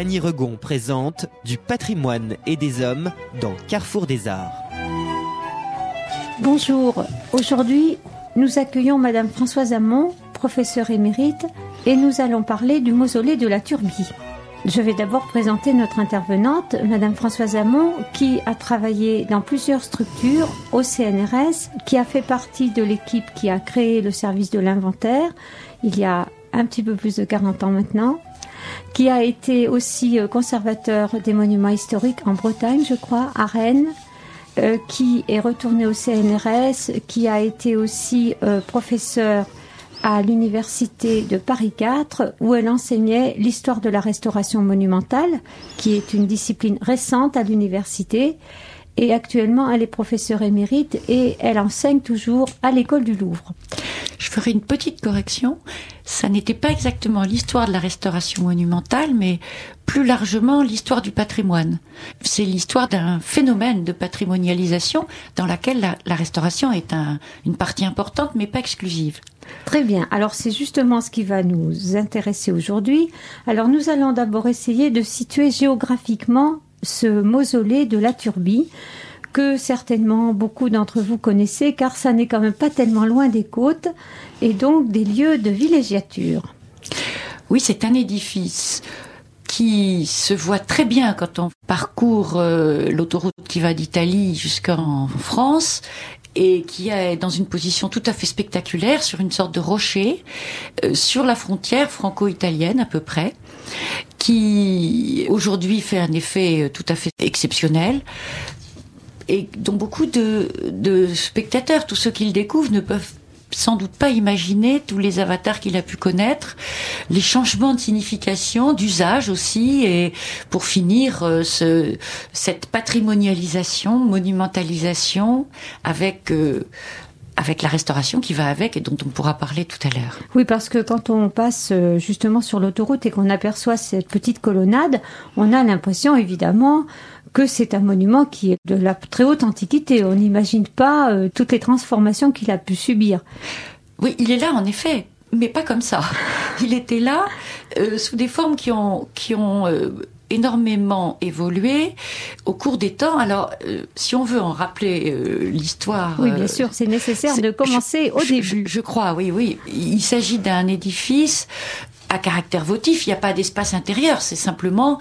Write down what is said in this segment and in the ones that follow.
Annie Regon présente Du patrimoine et des hommes dans Carrefour des Arts. Bonjour, aujourd'hui nous accueillons Madame Françoise Hamon, professeure émérite, et nous allons parler du mausolée de la Turbie. Je vais d'abord présenter notre intervenante, Madame Françoise Hamon, qui a travaillé dans plusieurs structures au CNRS, qui a fait partie de l'équipe qui a créé le service de l'inventaire il y a un petit peu plus de 40 ans maintenant, qui a été aussi conservateur des monuments historiques en Bretagne, je crois, à Rennes, qui est retourné au CNRS, qui a été aussi professeur à l'université de Paris 4, où elle enseignait l'histoire de la restauration monumentale, qui est une discipline récente à l'université. Et actuellement, elle est professeure émérite et elle enseigne toujours à l'école du Louvre. Je ferai une petite correction. Ça n'était pas exactement l'histoire de la restauration monumentale, mais plus largement l'histoire du patrimoine. C'est l'histoire d'un phénomène de patrimonialisation dans laquelle la restauration est une partie importante, mais pas exclusive. Très bien. Alors, c'est justement ce qui va nous intéresser aujourd'hui. Alors, nous allons d'abord essayer de situer géographiquement ce mausolée de la Turbie, que certainement beaucoup d'entre vous connaissez, car ça n'est quand même pas tellement loin des côtes, et donc des lieux de villégiature. Oui, c'est un édifice qui se voit très bien quand on parcourt l'autoroute qui va d'Italie jusqu'en France, et qui est dans une position tout à fait spectaculaire sur une sorte de rocher, sur la frontière franco-italienne à peu près, qui aujourd'hui fait un effet tout à fait exceptionnel, et dont beaucoup de spectateurs, tous ceux qui le découvrent, ne peuvent sans doute pas imaginer tous les avatars qu'il a pu connaître, les changements de signification, d'usage aussi, et pour finir, cette patrimonialisation, monumentalisation avec la restauration qui va avec et dont on pourra parler tout à l'heure. Oui, parce que quand on passe justement sur l'autoroute et qu'on aperçoit cette petite colonnade, on a l'impression évidemment que c'est un monument qui est de la très haute antiquité. On n'imagine pas toutes les transformations qu'il a pu subir. Oui, il est là en effet, mais pas comme ça. Il était là sous des formes qui ont énormément évolué au cours des temps. Alors, si on veut en rappeler l'histoire... Oui, bien sûr, c'est nécessaire de commencer au début. Je crois, oui. Il s'agit d'un édifice à caractère votif. Il n'y a pas d'espace intérieur. C'est simplement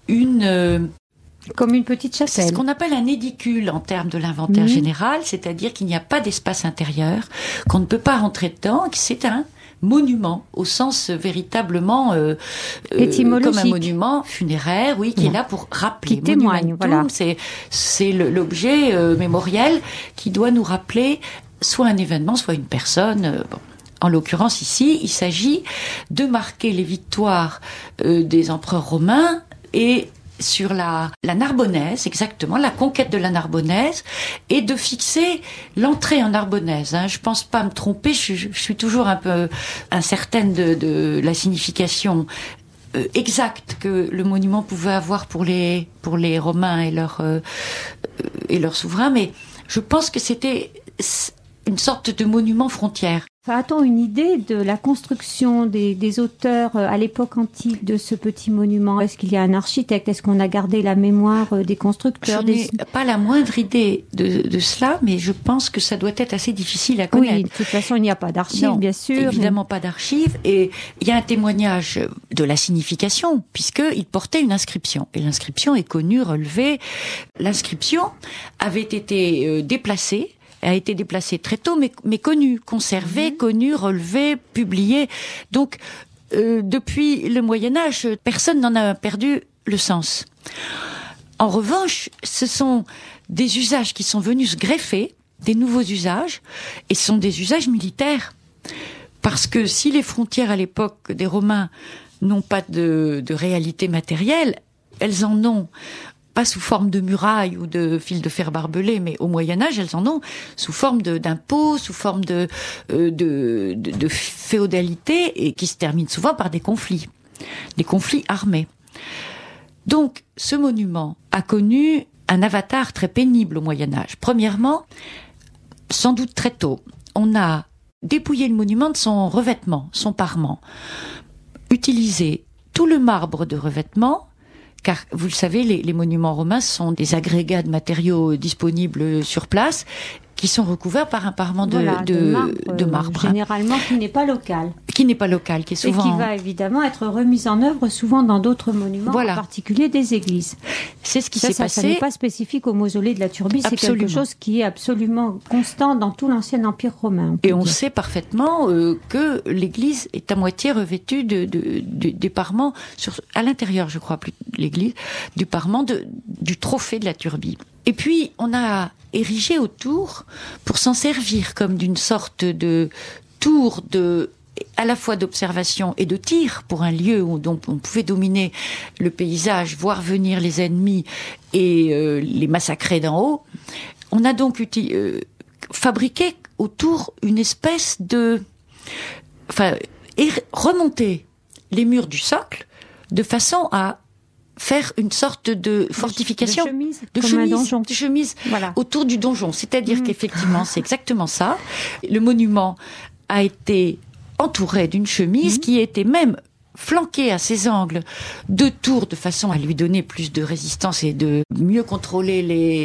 comme une petite chapelle. C'est ce qu'on appelle un édicule en termes de l'inventaire général, c'est-à-dire qu'il n'y a pas d'espace intérieur, qu'on ne peut pas rentrer dedans, que c'est un monument au sens véritablement étymologique, comme un monument funéraire, oui, qui est là pour rappeler, qui témoigne. Voilà, c'est l'objet mémoriel qui doit nous rappeler soit un événement, soit une personne. En l'occurrence ici, il s'agit de marquer les victoires des empereurs romains et sur la Narbonnaise, exactement, la conquête de la Narbonnaise, et de fixer l'entrée en Narbonnaise. Je pense pas me tromper, je suis toujours un peu incertaine de la signification exacte que le monument pouvait avoir pour les Romains et leurs souverains, mais je pense que c'était une sorte de monument frontière. A-t-on une idée de la construction des auteurs à l'époque antique de ce petit monument? Est-ce qu'il y a un architecte? Est-ce qu'on a gardé la mémoire des constructeurs? Je n'ai pas la moindre idée de cela, mais je pense que ça doit être assez difficile à connaître. Oui, de toute façon, il n'y a pas d'archives, bien sûr. Évidemment pas d'archives. Et il y a un témoignage de la signification, puisqu'il portait une inscription. Et l'inscription est connue, relevée. L'inscription avait été déplacée, a été déplacé très tôt, mais connu, conservé, connu, relevé, publié. Donc, depuis le Moyen-Âge, personne n'en a perdu le sens. En revanche, ce sont des usages qui sont venus se greffer, des nouveaux usages, et ce sont des usages militaires. Parce que si les frontières à l'époque des Romains n'ont pas de réalité matérielle, elles en ont pas sous forme de murailles ou de fils de fer barbelés, mais au Moyen-Âge, elles en ont sous forme d'impôts, sous forme de féodalité, et qui se terminent souvent par des conflits armés. Donc, ce monument a connu un avatar très pénible au Moyen-Âge. Premièrement, sans doute très tôt, on a dépouillé le monument de son revêtement, son parement, utilisé tout le marbre de revêtement car vous le savez, les monuments romains sont des agrégats de matériaux disponibles sur place, qui sont recouverts par un parement de marbre. Généralement, qui n'est pas local. Qui n'est pas local, qui est souvent... Et qui va évidemment être remis en œuvre souvent dans d'autres monuments, en particulier des églises. C'est ce qui s'est passé. Ça n'est pas spécifique au mausolée de la Turbie, c'est quelque chose qui est absolument constant dans tout l'ancien Empire romain. Et on sait parfaitement que l'église est à moitié revêtue des parements, à l'intérieur, je crois, plus l'église, du parement du trophée de la Turbie. Et puis, on a érigé autour, pour s'en servir comme d'une sorte de tour à la fois d'observation et de tir, pour un lieu où on pouvait dominer le paysage, voir venir les ennemis et les massacrer d'en haut. On a donc fabriqué autour une espèce remonter les murs du socle de façon à faire une sorte de fortification, de chemise voilà, autour du donjon. C'est-à-dire qu'effectivement, c'est exactement ça. Le monument a été entouré d'une chemise qui était même flanquée à ses angles de tours de façon à lui donner plus de résistance et de mieux contrôler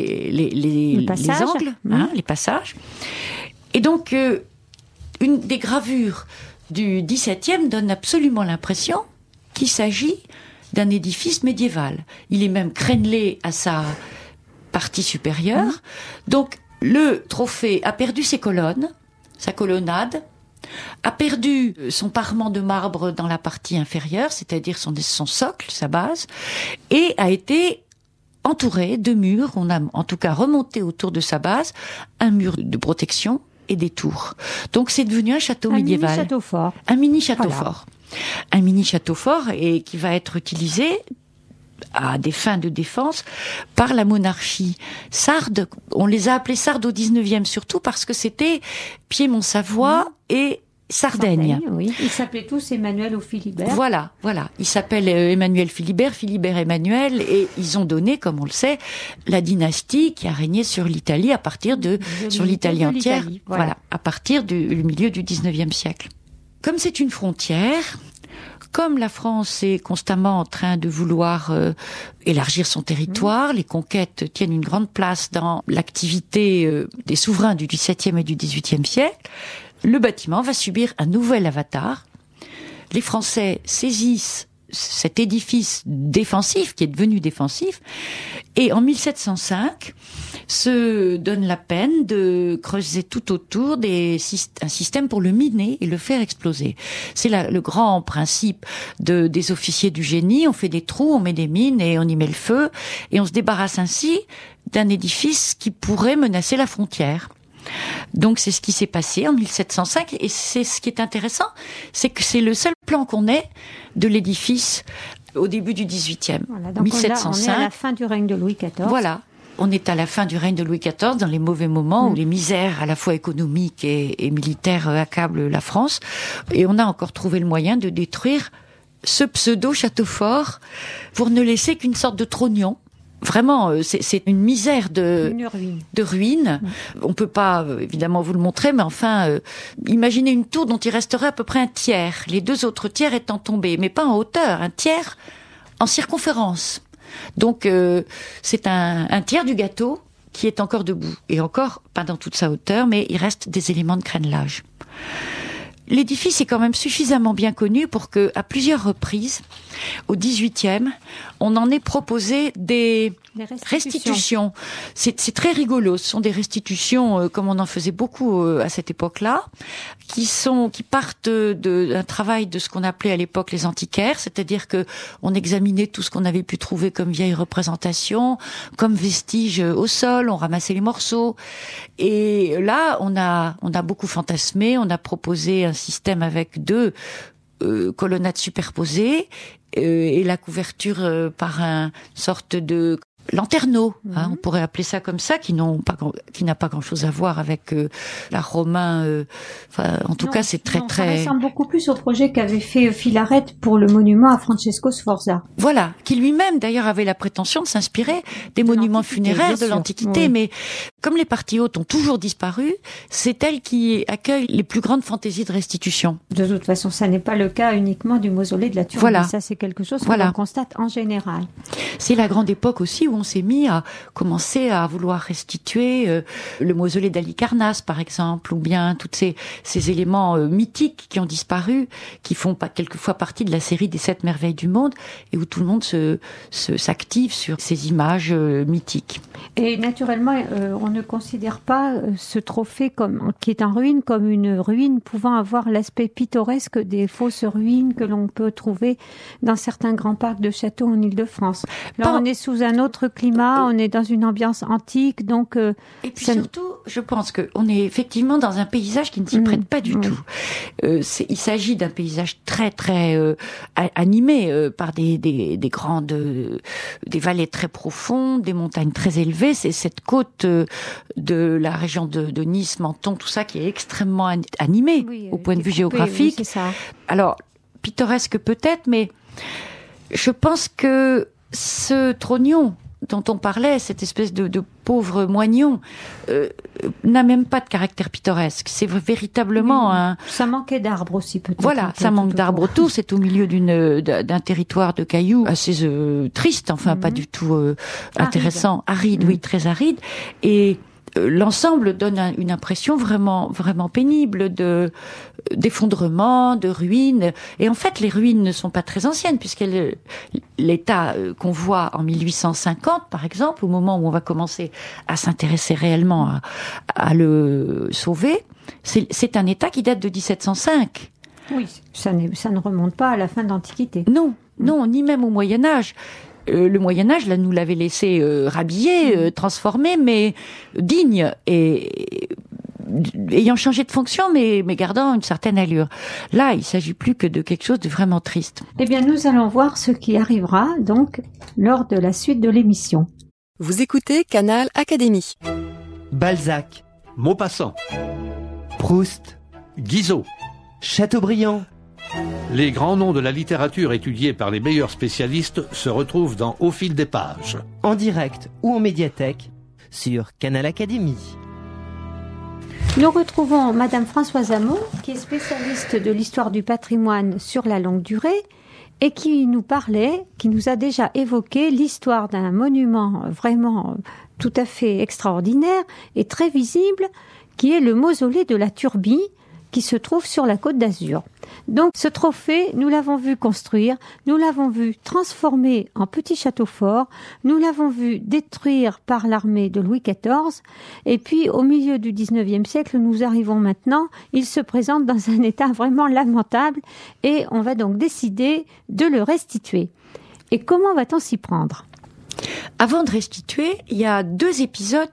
les angles, les passages. Et donc, une des gravures du XVIIe donne absolument l'impression qu'il s'agit d'un édifice médiéval. Il est même crénelé à sa partie supérieure. Donc, le trophée a perdu ses colonnes, sa colonnade, a perdu son parement de marbre dans la partie inférieure, c'est-à-dire son socle, sa base, et a été entouré de murs. On a en tout cas remonté autour de sa base un mur de protection et des tours. Donc, c'est devenu un château médiéval. Un mini château fort. Un mini château fort. Un mini château fort et qui va être utilisé à des fins de défense par la monarchie sarde. On les a appelés sardes au 19e surtout parce que c'était Piémont-Savoie et Sardaigne. Oui. Ils s'appelaient tous Emmanuel ou Philibert. Voilà. Ils s'appellent Emmanuel Philibert Emmanuel, et ils ont donné, comme on le sait, la dynastie qui a régné sur l'Italie sur l'Italie entière. Voilà, à partir du milieu du 19e siècle. Comme c'est une frontière, comme la France est constamment en train de vouloir élargir son territoire, les conquêtes tiennent une grande place dans l'activité des souverains du XVIIe et du XVIIIe siècle, le bâtiment va subir un nouvel avatar. Les Français saisissent cet édifice défensif, qui est devenu défensif, et en 1705 se donne la peine de creuser tout autour un système pour le miner et le faire exploser. C'est le grand principe des officiers du génie. On fait des trous, on met des mines et on y met le feu, et on se débarrasse ainsi d'un édifice qui pourrait menacer la frontière. Donc c'est ce qui s'est passé en 1705, et c'est ce qui est intéressant, c'est que c'est le seul plan qu'on ait de l'édifice au début du XVIIIe. Voilà, donc 1705. On est à la fin du règne de Louis XIV. Voilà, on est à la fin du règne de Louis XIV, dans les mauvais moments où les misères à la fois économiques et militaires accablent la France, et on a encore trouvé le moyen de détruire ce pseudo château fort pour ne laisser qu'une sorte de trognon. Vraiment, c'est une misère de ruines. On peut pas, évidemment, vous le montrer, mais enfin, imaginez une tour dont il resterait à peu près un tiers. Les deux autres tiers étant tombés, mais pas en hauteur, un tiers en circonférence. Donc, c'est un tiers du gâteau qui est encore debout. Et encore, pas dans toute sa hauteur, mais il reste des éléments de crénelage. L'édifice est quand même suffisamment bien connu pour que, à plusieurs reprises, au XVIIIe, on en ait proposé des restitutions. C'est très rigolo. Ce sont des restitutions, comme on en faisait beaucoup à cette époque-là, qui partent d'un travail de ce qu'on appelait à l'époque les antiquaires, c'est-à-dire que on examinait tout ce qu'on avait pu trouver comme vieilles représentations, comme vestiges au sol, on ramassait les morceaux. Et là, on a beaucoup fantasmé, on a proposé un système avec deux colonnades superposées et la couverture par une sorte de lanterneau, on pourrait appeler ça comme ça, qui n'a pas grand-chose à voir avec l'art romain. En tout cas, c'est très. Ça ressemble beaucoup plus au projet qu'avait fait Filaret pour le monument à Francesco Sforza. Voilà, qui lui-même d'ailleurs avait la prétention de s'inspirer des monuments funéraires de l'Antiquité, mais comme les parties hautes ont toujours disparu, c'est elle qui accueille les plus grandes fantaisies de restitution. De toute façon, ça n'est pas le cas uniquement du mausolée de la Turbie. Voilà. Ça, c'est quelque chose qu'on constate en général. C'est la grande époque aussi où on s'est mis à commencer à vouloir restituer le mausolée d'Halicarnasse, par exemple, ou bien tous ces éléments mythiques qui ont disparu, qui font quelquefois partie de la série des 7 merveilles du monde, et où tout le monde s'active sur ces images mythiques. Et naturellement, on ne considère pas ce trophée qui est en ruine comme une ruine pouvant avoir l'aspect pittoresque des fausses ruines que l'on peut trouver dans certains grands parcs de châteaux en Île-de-France. Là, on est sous un autre climat, on est dans une ambiance antique, donc... et puis surtout, je pense qu'on est effectivement dans un paysage qui ne s'y prête pas du tout. Il s'agit d'un paysage très, très animé par des grandes... des vallées très profondes, des montagnes très élevées. C'est cette côte de la région de Nice, Menton, tout ça qui est extrêmement animé au point de vue géographique. Oui, c'est ça. Alors, pittoresque peut-être, mais je pense que ce trognon dont on parlait, cette espèce de pauvre moignon, n'a même pas de caractère pittoresque. C'est véritablement Ça manquait d'arbres aussi, peut-être. Voilà, ça manque d'arbres autour. C'est au milieu d'un territoire de cailloux assez triste, enfin pas du tout intéressant, aride, oui, très aride. Et l'ensemble donne une impression vraiment, vraiment pénible d'effondrement, de ruines. Et en fait, les ruines ne sont pas très anciennes, puisque l'état qu'on voit en 1850, par exemple, au moment où on va commencer à s'intéresser réellement à le sauver, c'est un état qui date de 1705. Oui, ça ne remonte pas à la fin de l'Antiquité. Non, ni même au Moyen-Âge. Le Moyen-Âge, là, nous l'avait laissé rhabillé, transformé, mais digne et ayant changé de fonction, mais gardant une certaine allure. Là, il s'agit plus que de quelque chose de vraiment triste. Eh bien, nous allons voir ce qui arrivera, donc, lors de la suite de l'émission. Vous écoutez Canal Académie. Balzac, Maupassant, Proust, Guizot. Chateaubriand. Les grands noms de la littérature étudiés par les meilleurs spécialistes se retrouvent dans Au fil des pages. En direct ou en médiathèque sur Canal Académie. Nous retrouvons Madame Françoise Hamon, qui est spécialiste de l'histoire du patrimoine sur la longue durée et qui nous a déjà évoqué l'histoire d'un monument vraiment tout à fait extraordinaire et très visible, qui est le mausolée de la Turbie, qui se trouve sur la Côte d'Azur. Donc ce trophée, nous l'avons vu construire, nous l'avons vu transformer en petit château fort, nous l'avons vu détruire par l'armée de Louis XIV, et puis au milieu du XIXe siècle, nous arrivons maintenant, il se présente dans un état vraiment lamentable, et on va donc décider de le restituer. Et comment va-t-on s'y prendre ? Avant de restituer, il y a 2 épisodes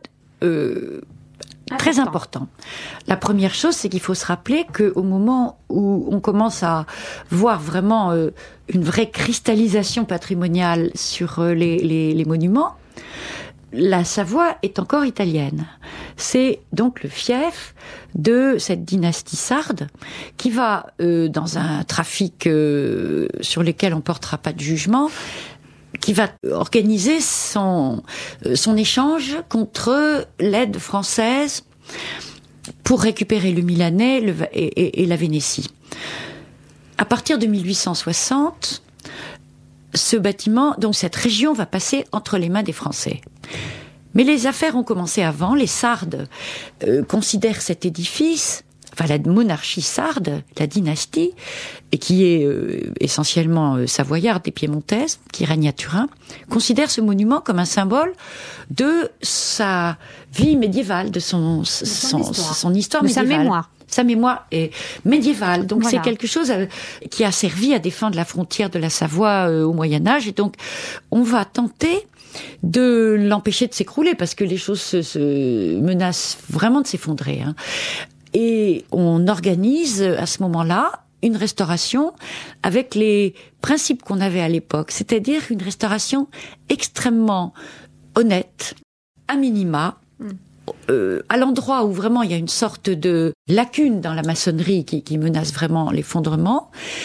très important. La première chose, c'est qu'il faut se rappeler qu'au moment où on commence à voir vraiment une vraie cristallisation patrimoniale sur les monuments, la Savoie est encore italienne. C'est donc le fief de cette dynastie sarde qui va, dans un trafic sur lequel on portera pas de jugement, qui va organiser son échange contre l'aide française pour récupérer le Milanais et la Vénétie. À partir de 1860, ce bâtiment, donc cette région, va passer entre les mains des Français. Mais les affaires ont commencé avant. Les Sardes considèrent cet édifice, enfin la monarchie sarde, la dynastie, et qui est essentiellement savoyarde et piémontaise, qui règne à Turin, considère ce monument comme un symbole de sa vie médiévale, de son histoire médiévale. Sa mémoire. Sa mémoire est médiévale. Donc voilà. C'est quelque chose qui a servi à défendre la frontière de la Savoie au Moyen-Âge. Et donc, on va tenter de l'empêcher de s'écrouler, parce que les choses se menacent vraiment de s'effondrer. Et on organise à ce moment-là une restauration avec les principes qu'on avait à l'époque, c'est-à-dire une restauration extrêmement honnête, à minima, à l'endroit où vraiment il y a une sorte de lacune dans la maçonnerie qui menace vraiment l'effondrement.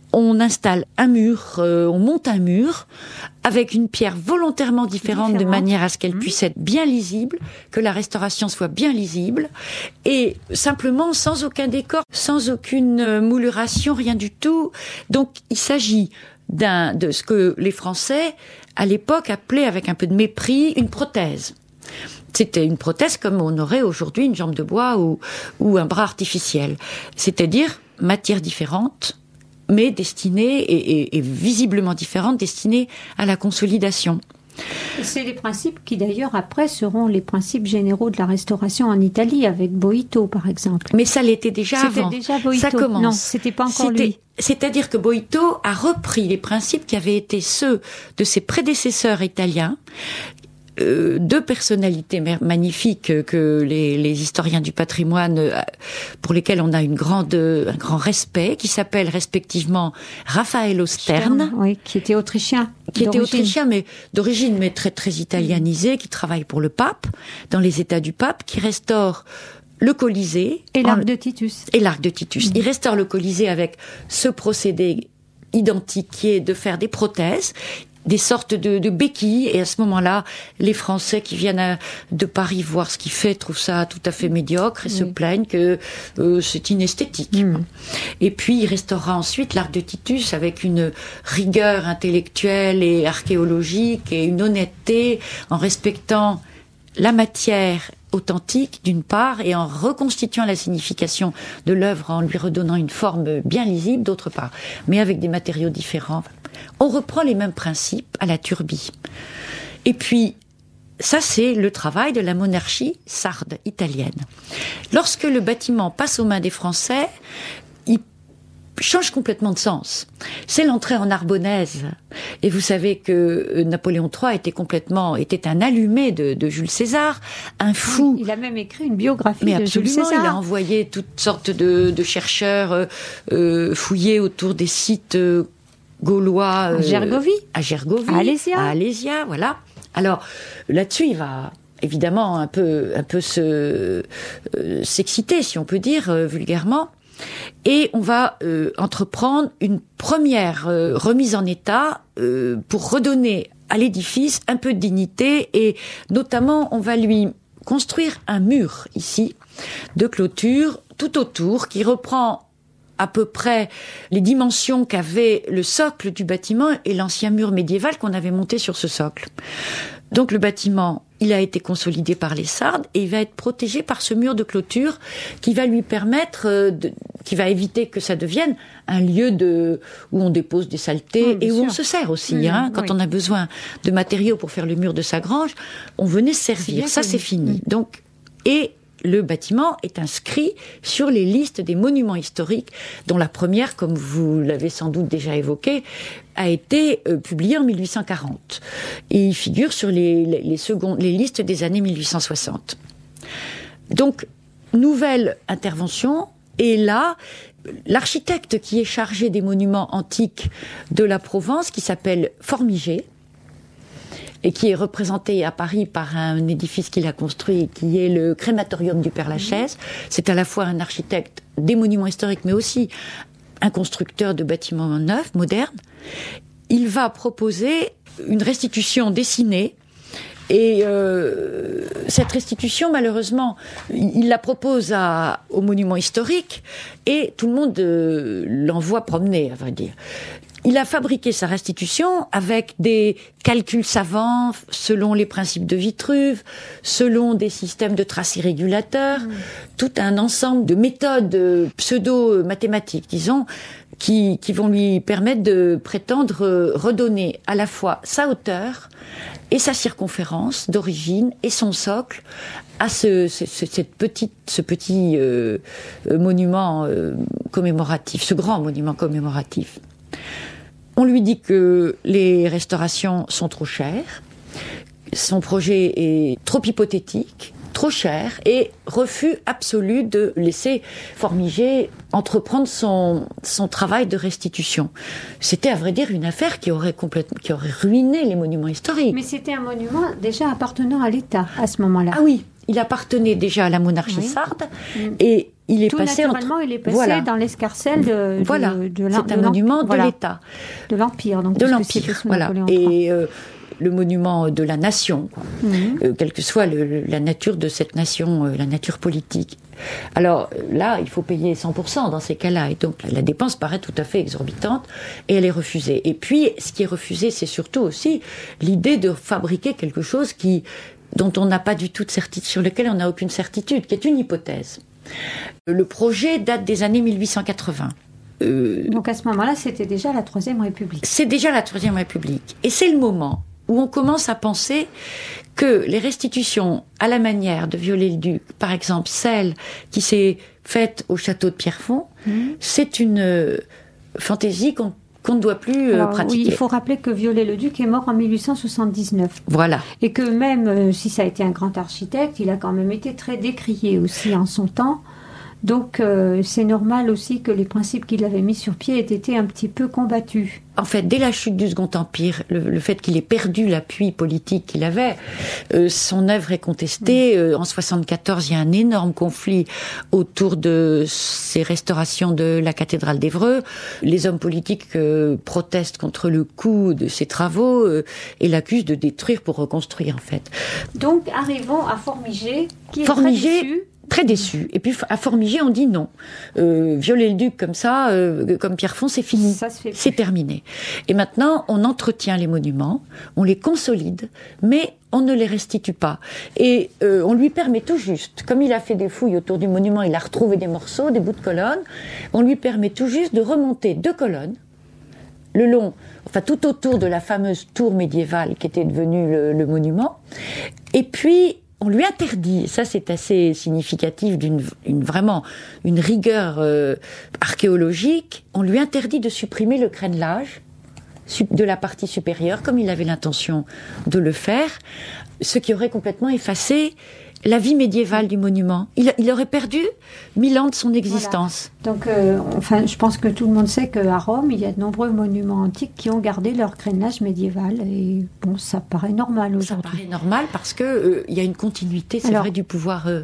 on installe un mur, on monte un mur avec une pierre volontairement différente. De manière à ce qu'elle puisse être bien lisible, que la restauration soit bien lisible, et simplement sans aucun décor, sans aucune mouluration, rien du tout. Donc il s'agit de ce que les Français, à l'époque, appelaient avec un peu de mépris une prothèse. C'était une prothèse comme on aurait aujourd'hui une jambe de bois ou un bras artificiel. C'est-à-dire matière différente, mais destinée, et visiblement différente, destinée à la consolidation. C'est les principes qui d'ailleurs après seront les principes généraux de la restauration en Italie avec Boito par exemple. Mais ça l'était déjà avant. C'était déjà Boito. Ça commence. Non, c'était pas encore lui. C'est-à-dire que Boito a repris les principes qui avaient été ceux de ses prédécesseurs italiens. Deux personnalités magnifiques que les historiens du patrimoine, pour lesquels on a un grand respect, qui s'appellent respectivement Raffaello Stern, oui, qui était autrichien, mais d'origine, mais très très italianisé, qui travaille pour le pape, dans les États du pape, qui restaure le Colisée et l'Arc de Titus. Il restaure le Colisée avec ce procédé identique qui est de faire des prothèses, des sortes de béquilles, et à ce moment-là, les Français qui viennent de Paris voir ce qu'il fait trouvent ça tout à fait médiocre et se plaignent que c'est inesthétique. Et puis il restaurera ensuite l'Arc de Titus avec une rigueur intellectuelle et archéologique et une honnêteté, en respectant la matière authentique d'une part et en reconstituant la signification de l'œuvre en lui redonnant une forme bien lisible d'autre part, mais avec des matériaux différents. On reprend les mêmes principes à la Turbie. Et puis, ça c'est le travail de la monarchie sarde italienne. Lorsque le bâtiment passe aux mains des Français, il change complètement de sens. C'est l'entrée en Narbonnaise. Et vous savez que Napoléon III était un allumé de Jules César, un fou. Il a même écrit une biographie mais de Jules César. Il a envoyé toutes sortes de chercheurs fouiller autour des sites gaulois. À Gergovie. À Alésia, voilà. Alors, là-dessus, il va évidemment un peu s'exciter, si on peut dire vulgairement. Et on va entreprendre une première remise en état pour redonner à l'édifice un peu de dignité, et notamment on va lui construire un mur ici de clôture tout autour qui reprend à peu près les dimensions qu'avait le socle du bâtiment et l'ancien mur médiéval qu'on avait monté sur ce socle. Donc le bâtiment, il a été consolidé par les Sardes et il va être protégé par ce mur de clôture qui va lui permettre, qui va éviter que ça devienne un lieu où on dépose des saletés et où on se sert aussi. Quand on a besoin de matériaux pour faire le mur de sa grange, on venait se servir. Ça, c'est fini. Donc, et le bâtiment est inscrit sur les listes des monuments historiques, dont la première, comme vous l'avez sans doute déjà évoqué, a été publiée en 1840. Et il figure sur les listes des années 1860. Donc, nouvelle intervention, et là, l'architecte qui est chargé des monuments antiques de la Provence, qui s'appelle Formigé, et qui est représenté à Paris par un édifice qu'il a construit, qui est le crématorium du Père-Lachaise. C'est à la fois un architecte des monuments historiques, mais aussi un constructeur de bâtiments neufs, modernes. Il va proposer une restitution dessinée, et cette restitution, malheureusement, il la propose aux monuments historiques, et tout le monde l'envoie promener, à vrai dire. Il a fabriqué sa restitution avec des calculs savants selon les principes de Vitruve, selon des systèmes de tracés régulateurs, tout un ensemble de méthodes pseudo-mathématiques, disons, qui vont lui permettre de prétendre redonner à la fois sa hauteur et sa circonférence d'origine et son socle à ce petit monument commémoratif, ce grand monument commémoratif. On lui dit que les restaurations sont trop chères, son projet est trop hypothétique, trop cher, et refus absolu de laisser Formigé entreprendre son travail de restitution. C'était à vrai dire une affaire qui aurait ruiné les monuments historiques. Mais c'était un monument déjà appartenant à l'État à ce moment-là. Ah oui. il appartenait déjà à la monarchie sarde et il est tout passé naturellement, il est passé dans l'escarcelle de c'est un monument de l'État, de l'Empire, donc de l'Empire, voilà. Et le monument de la nation, quelle que soit la nature de cette nation, la nature politique. Alors là, il faut payer 100% dans ces cas-là, et donc la dépense paraît tout à fait exorbitante, et elle est refusée. Et puis, ce qui est refusé, c'est surtout aussi l'idée de fabriquer quelque chose dont on n'a pas du tout de certitude, sur lequel on n'a aucune certitude, qui est une hypothèse. Le projet date des années 1880. Donc à ce moment-là, c'était déjà la Troisième République. C'est déjà la Troisième République. Et c'est le moment où on commence à penser que les restitutions à la manière de Viollet-le-Duc, par exemple celle qui s'est faite au château de Pierrefonds, c'est une fantaisie qu'on ne doit plus pratiquer. Oui, il faut rappeler que Viollet-le-Duc est mort en 1879. Voilà. Et que même si ça a été un grand architecte, il a quand même été très décrié aussi en son temps. Donc c'est normal aussi que les principes qu'il avait mis sur pied aient été un petit peu combattus. En fait, dès la chute du Second Empire, le fait qu'il ait perdu l'appui politique qu'il avait, son œuvre est contestée. En 74, il y a un énorme conflit autour de ces restaurations de la cathédrale d'Évreux. Les hommes politiques protestent contre le coût de ces travaux et l'accusent de détruire pour reconstruire, en fait. Donc, arrivons à Formigé, qui est très déçu. Très déçu. Et puis à Formigé, on dit non. Viollet-le-Duc comme ça, comme Pierrefonds, c'est fini. C'est terminé. Et maintenant, on entretient les monuments, on les consolide, mais on ne les restitue pas. Et on lui permet tout juste, comme il a fait des fouilles autour du monument, il a retrouvé des morceaux, des bouts de colonnes, on lui permet tout juste de remonter 2 colonnes, le long, enfin tout autour de la fameuse tour médiévale qui était devenue le monument, et puis on lui interdit, ça c'est assez significatif d'une vraiment une rigueur archéologique, on lui interdit de supprimer le crénelage de la partie supérieure, comme il avait l'intention de le faire, ce qui aurait complètement effacé la vie médiévale du monument. Il aurait perdu 1000 ans de son existence. Voilà. Donc, enfin, je pense que tout le monde sait qu'à Rome, il y a de nombreux monuments antiques qui ont gardé leur crénelage médiéval. Et bon, ça paraît normal aujourd'hui. Ça paraît normal parce que il y a une continuité, c'est vrai, du pouvoir de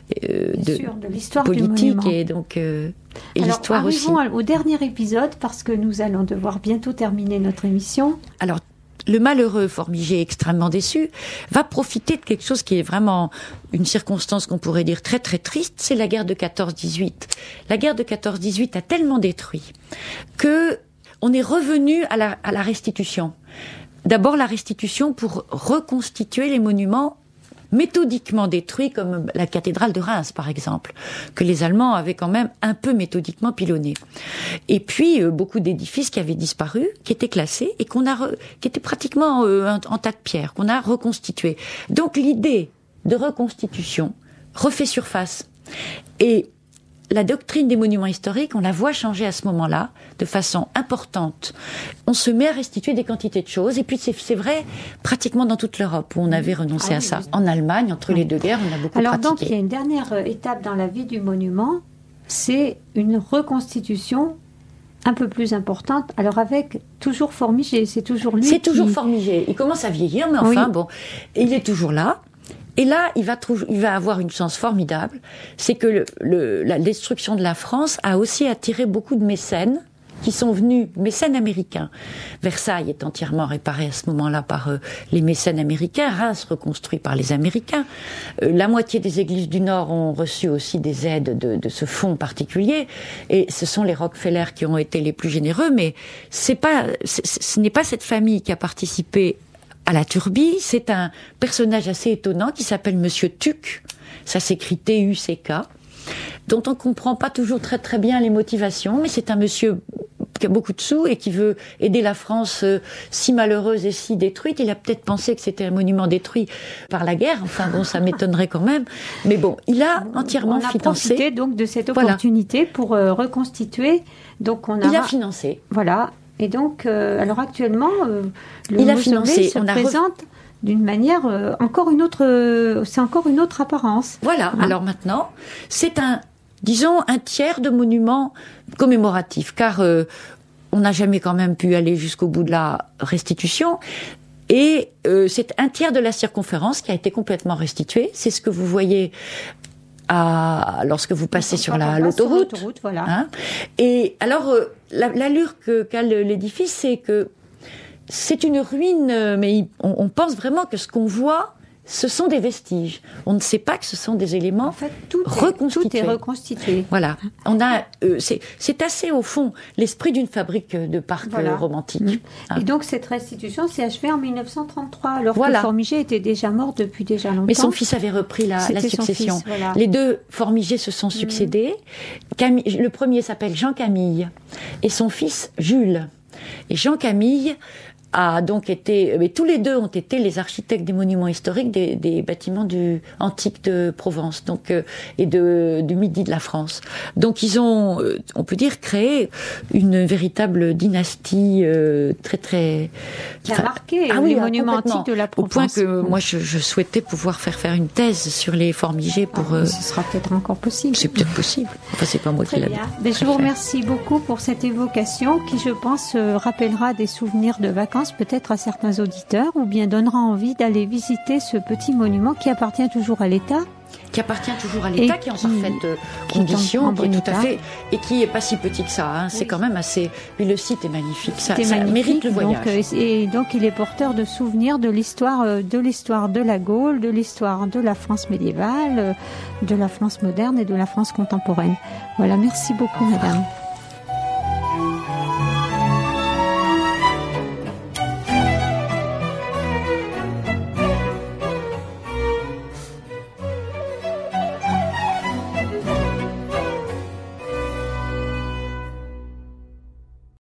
l'histoire politique du monument. Et donc et l'histoire aussi. Arrivons au dernier épisode parce que nous allons devoir bientôt terminer notre émission. Alors, le malheureux Formigé, extrêmement déçu, va profiter de quelque chose qui est vraiment une circonstance qu'on pourrait dire très très triste, c'est la guerre de 14-18. La guerre de 14-18 a tellement détruit que on est revenu à la restitution. D'abord la restitution pour reconstituer les monuments méthodiquement détruits, comme la cathédrale de Reims, par exemple, que les Allemands avaient quand même un peu méthodiquement pilonné. Et puis, beaucoup d'édifices qui avaient disparu, qui étaient classés, et qui étaient pratiquement en tas de pierres, qu'on a reconstitués. Donc, l'idée de reconstitution refait surface. Et la doctrine des monuments historiques, on la voit changer à ce moment-là, de façon importante. On se met à restituer des quantités de choses, et puis c'est vrai pratiquement dans toute l'Europe, où on avait renoncé à ça. En Allemagne, entre les 2 guerres, on a beaucoup pratiqué. Donc, il y a une dernière étape dans la vie du monument, c'est une reconstitution un peu plus importante, alors avec toujours Formigé, c'est toujours lui toujours Formigé, il commence à vieillir, mais enfin, bon, il est toujours là. Et là, il va avoir une chance formidable, c'est que la destruction de la France a aussi attiré beaucoup de mécènes qui sont venus, mécènes américains. Versailles est entièrement réparé à ce moment-là par les mécènes américains, Reims reconstruit par les Américains. La moitié des églises du Nord ont reçu aussi des aides de ce fonds particulier, et ce sont les Rockefeller qui ont été les plus généreux, mais ce n'est pas cette famille qui a participé à la turbie, c'est un personnage assez étonnant qui s'appelle Monsieur Tuck, ça s'écrit T-U-C-K, dont on ne comprend pas toujours très très bien les motivations, mais c'est un monsieur qui a beaucoup de sous et qui veut aider la France si malheureuse et si détruite. Il a peut-être pensé que c'était un monument détruit par la guerre, enfin bon, ça m'étonnerait quand même, mais bon, il a entièrement financé. On a profité donc de cette opportunité pour reconstituer, donc il a financé. Voilà. Et donc, alors actuellement, le mausolée se présente d'une manière encore une autre apparence. Voilà. Alors maintenant, c'est un tiers de monument commémoratif, car on n'a jamais quand même pu aller jusqu'au bout de la restitution. Et c'est un tiers de la circonférence qui a été complètement restitué. C'est ce que vous voyez lorsque vous passez sur l'autoroute. Voilà. Hein. Et alors, l'allure qu'a l'édifice, c'est que c'est une ruine, mais on pense vraiment que ce qu'on voit, ce sont des vestiges. On ne sait pas que ce sont des éléments en fait, tout est reconstitué. Voilà. On a, c'est assez au fond l'esprit d'une fabrique de parc romantique. Et donc cette restitution s'est achevée en 1933, alors que Formigé était déjà mort depuis déjà longtemps. Mais son fils avait repris la succession. Les deux Formigé se sont succédés. Le premier s'appelle Jean-Camille et son fils Jules. Et Jean-Camille a donc été, mais tous les deux ont été les architectes des monuments historiques des bâtiments antiques de Provence, donc et du midi de la France. Donc ils ont, on peut dire, créé une véritable dynastie très très qui a marqué les monuments antiques de la Provence. Au point que moi je souhaitais pouvoir faire une thèse sur les Formigé pour. Ce sera peut-être encore possible. C'est peut-être possible. Enfin, c'est pas moi qui l'ai. Mais je vous remercie beaucoup pour cette évocation qui, je pense, rappellera des souvenirs de vacances peut-être à certains auditeurs, ou bien donnera envie d'aller visiter ce petit monument qui appartient toujours à l'État. Qui est en parfaite condition, qui est tout à fait, et qui est pas si petit que ça. Hein. C'est quand même assez. Puis le site est magnifique. Ça mérite le voyage. Donc il est porteur de souvenirs de l'histoire de la Gaule, de l'histoire de la France médiévale, de la France moderne et de la France contemporaine. Voilà, merci beaucoup, madame.